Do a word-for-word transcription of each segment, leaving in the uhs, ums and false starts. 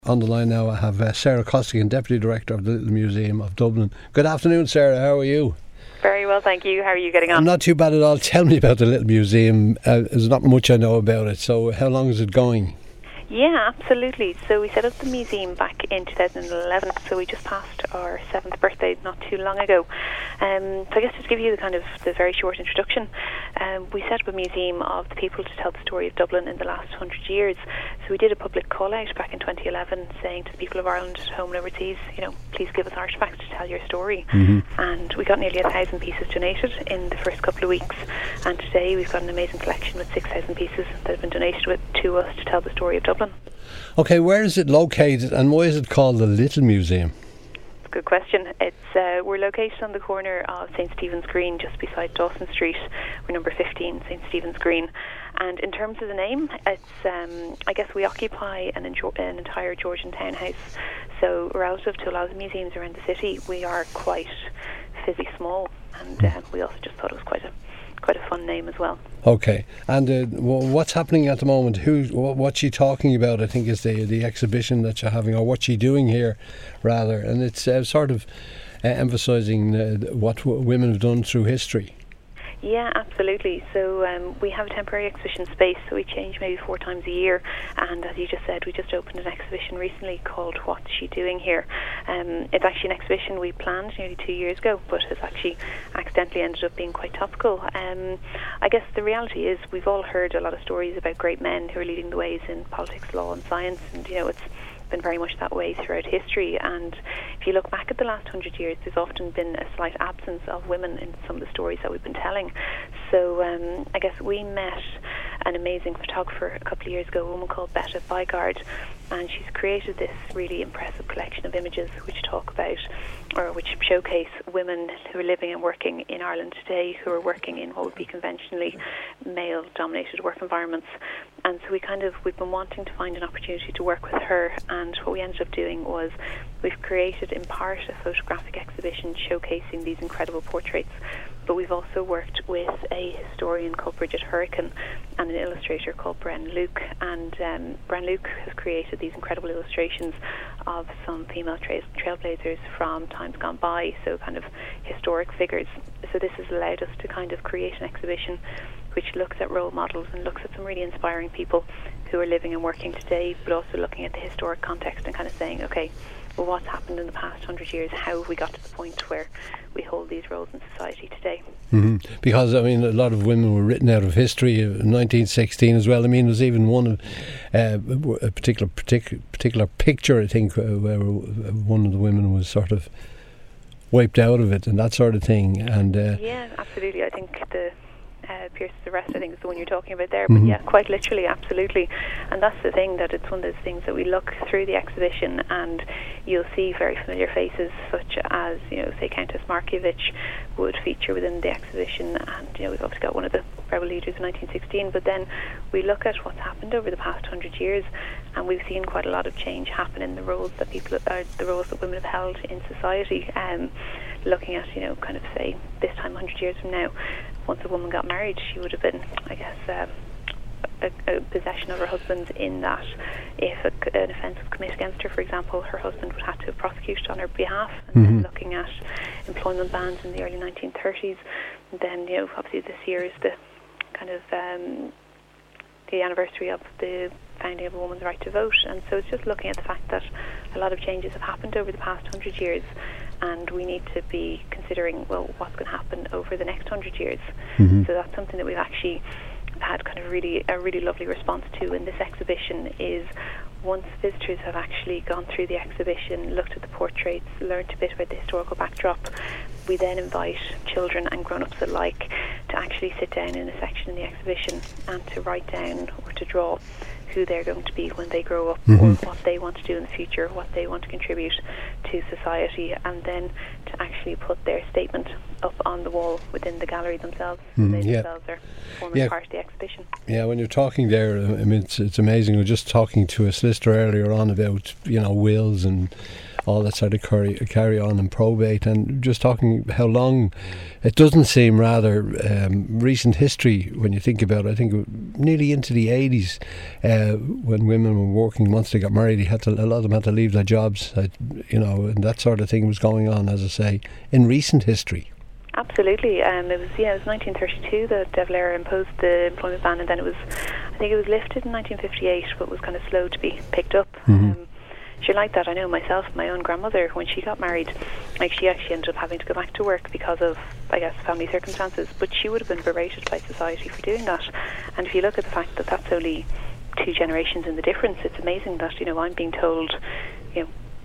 On the line now I have uh, Sarah Costigan, Deputy Director of the Little Museum of Dublin. Good afternoon, Sarah, how are you? Very well, thank you. How are you getting on? I'm not too bad at all. Tell me about the Little Museum. Uh, there's not much I know about it, so how long is it going? Yeah, absolutely. So we set up the museum back in two thousand eleven, so we just passed our seventh birthday not too long ago. Um, so I guess to give you the kind of the very short introduction, um, we set up a museum of the people to tell the story of Dublin in the last hundred years. So we did a public call out back in twenty eleven saying to the people of Ireland at home and overseas, you know, please give us artefacts to tell your story. Mm-hmm. And we got nearly a thousand pieces donated in the first couple of weeks. And today we've got an amazing collection with six thousand pieces that have been donated with, to us to tell the story of Dublin. Okay, where is it located and why is it called the Little Museum? Good question. It's uh, we're located on the corner of Saint Stephen's Green, just beside Dawson Street. We're number fifteen, Saint Stephen's Green. And in terms of the name, it's um, I guess we occupy an, enjo- an entire Georgian townhouse. So relative to a lot of the museums around the city, we are quite physically small, and uh, we also just thought it was quite a quite a fun name as well. Okay, and uh, w- what's happening at the moment? Who, w- what's she talking about? I think is the the exhibition that you're having, or what's she doing here, rather. And it's uh, sort of uh, emphasising uh, what w- women have done through history. Yeah, absolutely. So um, we have a temporary exhibition space, so we change maybe four times a year. And as you just said, we just opened an exhibition recently called What's She Doing Here? Um, it's actually an exhibition we planned nearly two years ago, but has actually accidentally ended up being quite topical. Um, I guess the reality is we've all heard a lot of stories about great men who are leading the ways in politics, law and science, and you know it's been very much that way throughout history. And if you look back at the last hundred years, there's often been a slight absence of women in some of the stories that we've been telling. So um, I guess we met an amazing photographer a couple of years ago, a woman called Betta Bygard, and she's created this really impressive collection of images which talk about or which showcase women who are living and working in Ireland today, who are working in what would be conventionally male dominated work environments. And so we kind of we've been wanting to find an opportunity to work with her, and what we ended up doing was we've created in part a photographic exhibition showcasing these incredible portraits, but we've also worked with a historian called Bridget Hurricane and an illustrator called Bren Luke. And um, Bren Luke has created these incredible illustrations of some female tra- trailblazers from times gone by, so kind of historic figures. So this has allowed us to kind of create an exhibition which looks at role models and looks at some really inspiring people who are living and working today, but also looking at the historic context and kind of saying, okay, well, what's happened in the past hundred years? How have we got to the point where we hold these roles in society today? Mm-hmm. Because, I mean, a lot of women were written out of history, uh, nineteen sixteen as well. I mean, there's even one, uh, a particular, particular particular picture, I think, uh, where one of the women was sort of wiped out of it and that sort of thing. And uh, yeah, absolutely. I think the Uh, Pierce's Arrest, I think, is the one you're talking about there. Mm-hmm. But yeah, quite literally, absolutely. And that's the thing, that it's one of those things that we look through the exhibition and you'll see very familiar faces, such as, you know, say Countess Markievicz would feature within the exhibition. And, you know, we've obviously got one of the rebel leaders in nineteen sixteen. But then we look at what's happened over the past hundred years, and we've seen quite a lot of change happen in the roles that people, uh, the roles that women have held in society. Um, looking at, you know, kind of say this time hundred years from now, once a woman got married, she would have been, I guess, um, a, a possession of her husband, in that if a, an offence was committed against her, for example, her husband would have to prosecute on her behalf. And mm-hmm. then looking at employment bans in the early nineteen thirties, and then, you know, obviously this year is the kind of um, the anniversary of the founding of a woman's right to vote. And so it's just looking at the fact that a lot of changes have happened over the past hundred years, and we need to be considering, well, what's going to happen over the next hundred years. Mm-hmm. So that's something that we've actually had kind of really a really lovely response to in this exhibition. Is once visitors have actually gone through the exhibition, looked at the portraits, learned a bit about the historical backdrop, we then invite children and grown-ups alike to actually sit down in a section in the exhibition and to write down or to draw who they're going to be when they grow up, mm-hmm. or what they want to do in the future, what they want to contribute to society, and then to actually put their statement up on the wall within the gallery themselves. Mm, they yeah. themselves are forming yeah. part of the exhibition. Yeah, when you're talking there, I mean, it's, it's amazing. We were just talking to a solicitor earlier on about, you know, wills and all that sort of carry, carry on in probate. And just talking how long, it doesn't seem rather um, recent history when you think about it. I think nearly into the eighties, uh, when women were working, once they got married, they had to, a lot of them had to leave their jobs, uh, you know, and that sort of thing was going on, as I say, in recent history. Absolutely. Um, it was yeah, it was nineteen thirty-two that De Valera imposed the employment ban, and then it was, I think it was lifted in nineteen fifty-eight, but was kind of slow to be picked up. Mm-hmm. Um, she liked that. I know myself, my own grandmother, when she got married, like she actually ended up having to go back to work because of, I guess, family circumstances. But she would have been berated by society for doing that. And if you look at the fact that that's only two generations in the difference, it's amazing that, you know, I'm being told, you know,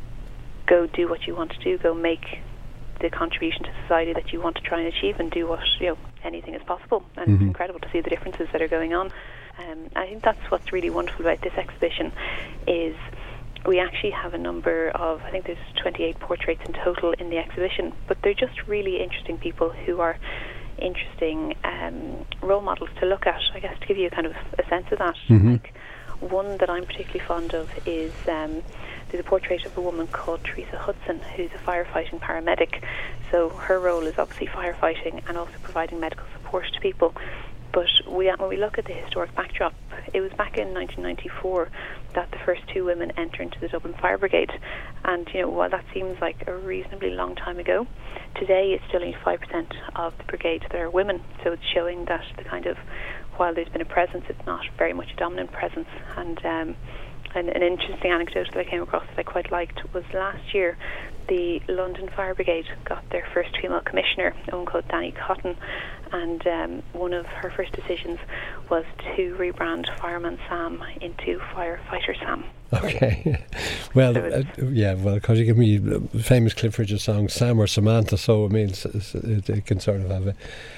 go do what you want to do, go make the contribution to society that you want to try and achieve, and do what, you know, anything is possible. And mm-hmm. it's incredible to see the differences that are going on. Um, I think that's what's really wonderful about this exhibition, is we actually have a number of, I think there's twenty-eight portraits in total in the exhibition, but they're just really interesting people who are interesting um, role models to look at, I guess, to give you kind of a sense of that. Mm-hmm. Like, one that I'm particularly fond of is um, there's a portrait of a woman called Teresa Hudson, who's a firefighting paramedic. So her role is obviously firefighting and also providing medical support to people. But we, when we look at the historic backdrop, it was back in nineteen ninety-four that the first two women entered into the Dublin Fire Brigade. And, you know, while that seems like a reasonably long time ago, today it's still only five percent of the brigade that are women. So it's showing that the kind of, while there's been a presence, it's not very much a dominant presence. And um, an, an interesting anecdote that I came across that I quite liked was last year, the London Fire Brigade got their first female commissioner, a woman called Danny Cotton, and um, one of her first decisions was to rebrand Fireman Sam into Firefighter Sam. Okay. Well, so uh, yeah, well, because you give me the famous Cliff Richard song, Sam or Samantha, so I mean, it, it can sort of have a,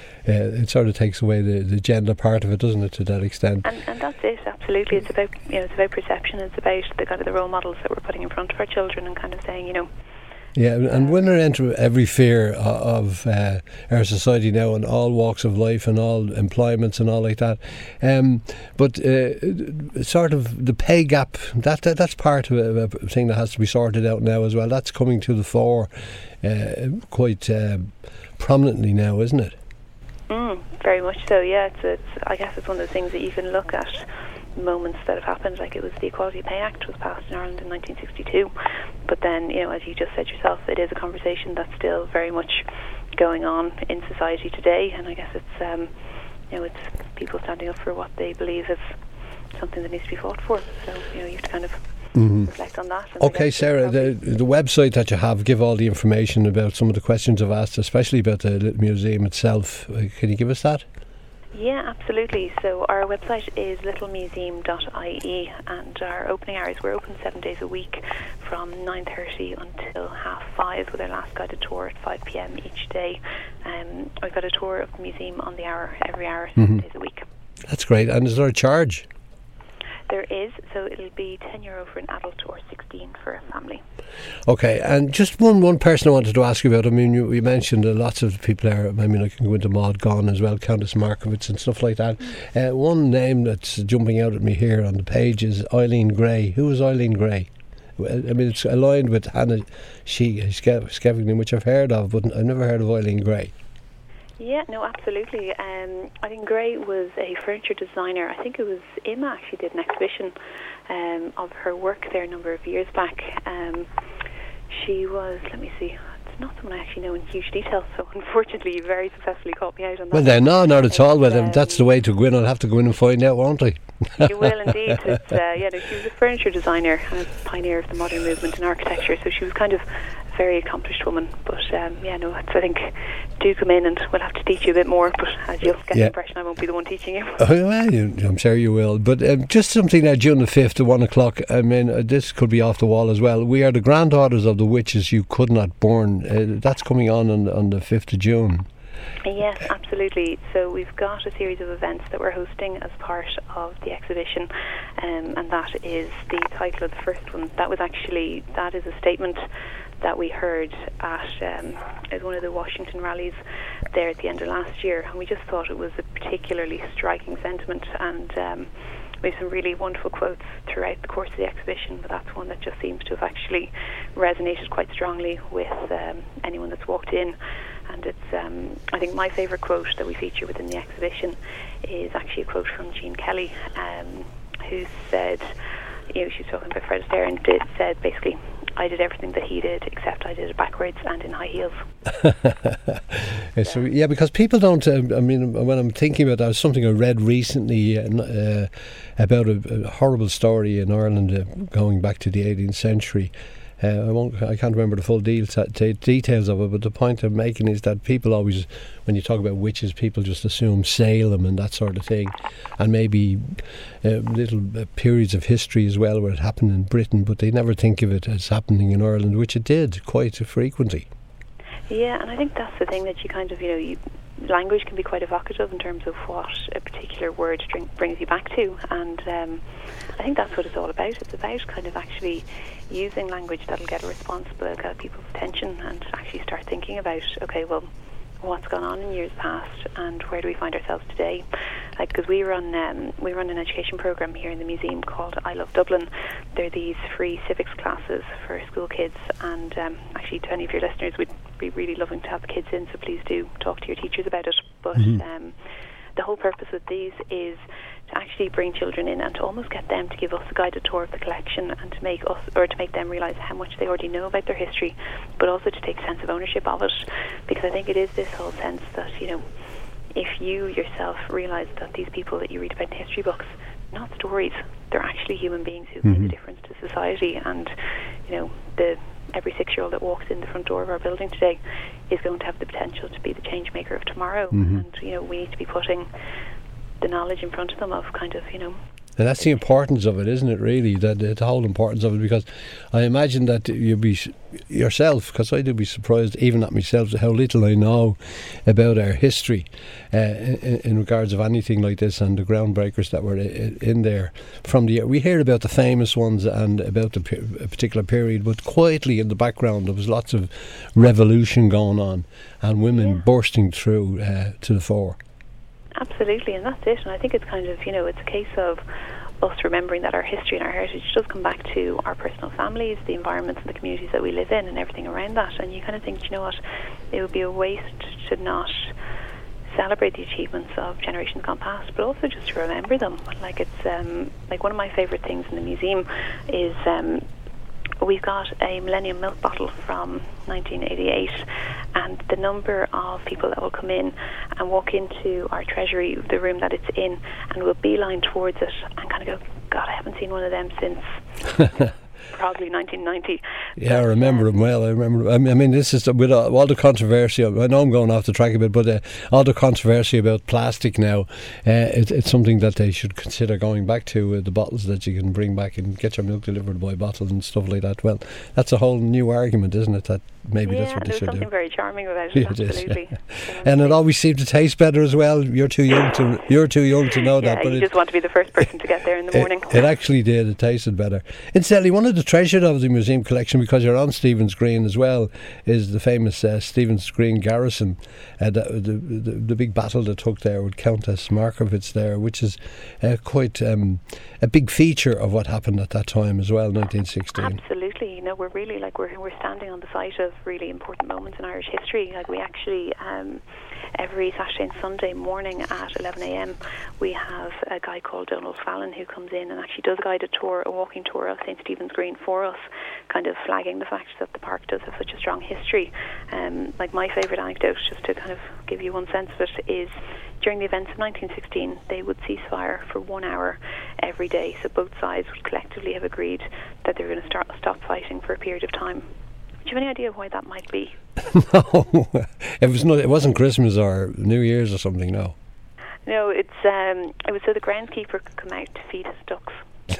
uh, it sort of takes away the, the gender part of it, doesn't it, to that extent? And, and that's it, absolutely. It's about, you know, it's about perception, it's about the kind of the role models that we're putting in front of our children and kind of saying, you know, yeah, and women enter every fear of uh, our society now, in all walks of life and all employments and all like that. Um, but uh, sort of the pay gap, that, that that's part of a, a thing that has to be sorted out now as well. That's coming to the fore uh, quite uh, prominently now, isn't it? Mm, very much so, yeah. It's, it's, I guess it's one of those things that you can look at moments that have happened, like it was the Equality Pay Act was passed in Ireland in nineteen sixty-two, but then, you know, as you just said yourself, it is a conversation that's still very much going on in society today, and I guess it's um, you know, it's people standing up for what they believe is something that needs to be fought for. So, you know, you have to kind of mm-hmm. reflect on that. Okay, Sarah, the the website that you have, give all the information about some of the questions I've asked, especially about the museum itself. Can you give us that? Yeah, absolutely. So our website is little museum dot I E, and our opening hours, we're open seven days a week from nine thirty until half five, with our last guided tour at five p.m. each day. Um, we've got a tour of the museum on the hour, every hour, seven mm-hmm. days a week. That's great. And is there a charge? There is, so it'll be ten euro for an adult or sixteen for a family. Okay, and just one one person I wanted to ask you about. I mean, you, you mentioned uh, lots of people there. I mean, I can go into Maud Gonne as well, Countess Markievicz and stuff like that. Uh, one name that's jumping out at me here on the page is Eileen Gray. Who is Eileen Gray? I mean, it's aligned with Hannah Skevington, which I've heard of, but I've never heard of Eileen Gray. Yeah, no, absolutely. Um, I think Gray was a furniture designer. I think it was Emma actually did an exhibition um, of her work there a number of years back. Um, she was, let me see, it's not someone I actually know in huge detail, so unfortunately you very successfully caught me out on that. Well then, no, not at all. Well, um, that's the way to go in. I'll have to go in and find out, won't I? You will indeed. It's, uh, yeah, no, she was a furniture designer and a pioneer of the modern movement in architecture, so she was kind of a very accomplished woman. But um, yeah, no, it's, I think, do come in and we'll have to teach you a bit more, but as you'll get yeah. the impression I won't be the one teaching you. Oh, well, you, I'm sure you will. But um, just something now, June the fifth at one o'clock, I mean, uh, this could be off the wall as well. We are the granddaughters of the witches you could not burn. Uh, that's coming on, on on the fifth of June. Yes, absolutely. So we've got a series of events that we're hosting as part of the exhibition, um, and that is the title of the first one. That was actually, that is a statement that we heard at, um, at one of the Washington rallies there at the end of last year, and we just thought it was a particularly striking sentiment, and um, we have some really wonderful quotes throughout the course of the exhibition, but that's one that just seems to have actually resonated quite strongly with um, anyone that's walked in. And it's, um, I think my favourite quote that we feature within the exhibition is actually a quote from Jean Kelly, um, who said, you know, she was talking about Fred Astaire, and it said basically, I did everything that he did, except I did it backwards and in high heels. yeah, so, yeah, because people don't, uh, I mean, when I'm thinking about that, something I read recently uh, about a, a horrible story in Ireland uh, going back to the eighteenth century. Uh, I won't. I can't remember the full deal, t- details of it, but the point I'm making is that people always, when you talk about witches, people just assume Salem and that sort of thing, and maybe uh, little uh, periods of history as well where it happened in Britain, but they never think of it as happening in Ireland, which it did quite frequently. Yeah, and I think that's the thing that you kind of, you know, you, language can be quite evocative in terms of what a particular word string brings you back to, and um, I think that's what it's all about. It's about kind of actually using language that'll get a response, that'll get people's attention, and actually start thinking about, okay, well, what's gone on in years past, and where do we find ourselves today? Like, because we run um, we run an education program here in the museum called I Love Dublin. They're these free civics classes for school kids, and um, actually, to any of your listeners, we'd be really loving to have the kids in, so please do talk to your teachers about it. But mm-hmm. um, the whole purpose of these is to actually bring children in and to almost get them to give us a guided tour of the collection, and to make us, or to make them realise how much they already know about their history, but also to take a sense of ownership of it. Because I think it is this whole sense that, you know, if you yourself realise that these people that you read about in history books, not stories, they're actually human beings who've mm-hmm. made a difference to society, and, you know, the every six-year-old that walks in the front door of our building today is going to have the potential to be the change maker of tomorrow. Mm-hmm. And, you know, we need to be putting the knowledge in front of them of kind of, you know. And that's the importance of it, isn't it, really? That the whole importance of it, because I imagine that you'd be yourself, because I do be surprised even at myself how little I know about our history uh, in, in regards of anything like this, and the groundbreakers that were in there from the. We hear about the famous ones and about the a particular period, but quietly in the background there was lots of revolution going on and women yeah. bursting through uh, to the fore. Absolutely, and that's it. And I think it's kind of, you know, it's a case of us remembering that our history and our heritage does come back to our personal families, the environments and the communities that we live in, and everything around that. And you kind of think, you know what, it would be a waste to not celebrate the achievements of generations gone past, but also just to remember them. Like, it's um, like one of my favourite things in the museum is um, we've got a Millennium Milk bottle from nineteen eighty-eight, and the number of people that will come in and walk into our treasury, the room that it's in, and will beeline towards it and kind of go, God, I haven't seen one of them since probably nineteen ninety. Yeah, but, I remember uh, them well. I remember. I mean, I mean, this is with all the controversy. I know I'm going off the track a bit, but uh, all the controversy about plastic now, uh, it, it's something that they should consider going back to. Uh, the bottles that you can bring back and get your milk delivered by bottle and stuff like that. Well, that's a whole new argument, isn't it? That maybe yeah, that's what they should do. Yeah, there's something very charming about it. Yeah, absolutely. It is, yeah. And it always seemed to taste better as well. You're too young to you're too young to know yeah, that. But you it, just want to be the first person to get there in the morning. It, it actually did. It tasted better. Incidentally, one of the treasures of the museum collection, because you're on Stephen's Green as well, is the famous uh, Stephen's Green garrison, uh, the, the, the the big battle that took there with Countess Markovitz there, which is uh, quite um, a big feature of what happened at that time as well, nineteen sixteen. Absolutely. You know, we're really like we're we're standing on the site of really important moments in Irish history. Like, we actually um, every Saturday and Sunday morning at eleven a.m. we have a guy called Donald Fallon who comes in and actually does a guided tour, a walking tour of Saint Stephen's Green for us, kind of flagging the fact that the park does have such a strong history. Um, like, my favourite anecdote, just to kind of give you one sense of it, is during the events of nineteen sixteen, they would cease fire for one hour every day. So both sides would collectively have agreed that they were going to start, stop fighting for a period of time. Do you have any idea why that might be? No, it was not. It wasn't Christmas or New Year's or something. No. No, it's um, it was so the groundskeeper could come out to feed his ducks.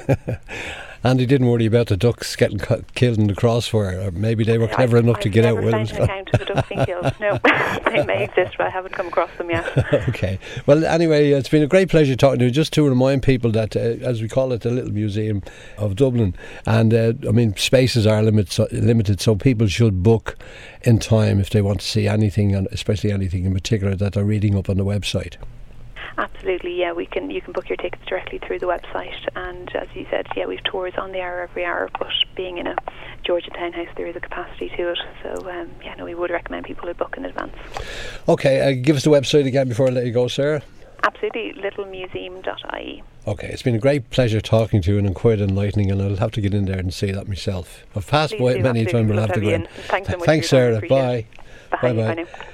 And he didn't worry about the ducks getting cu- killed in the crossfire, or maybe they were clever I, enough I've to get out with them. I've never found an account of the ducks being killed. No, they may exist, but I haven't come across them yet. Okay. Well, anyway, it's been a great pleasure talking to you. Just to remind people that, uh, as we call it, the Little Museum of Dublin, and uh, I mean, spaces are limit, so, limited, so people should book in time if they want to see anything, and especially anything in particular that they're reading up on the website. Absolutely, yeah. We can you can book your tickets directly through the website, and as you said, yeah, we've tours on the hour every hour. But being in a Georgian townhouse, there is a capacity to it. So um, yeah, no, we would recommend people to book in advance. Okay, uh, give us the website again before I let you go, Sarah. Absolutely, little museum dot I E. Okay, it's been a great pleasure talking to you and quite enlightening, and I'll have to get in there and see that myself. I've passed by it many times, but I'll have to go in. Thanks so much. Thanks, Sarah. Bye. Bye. Bye. Bye now.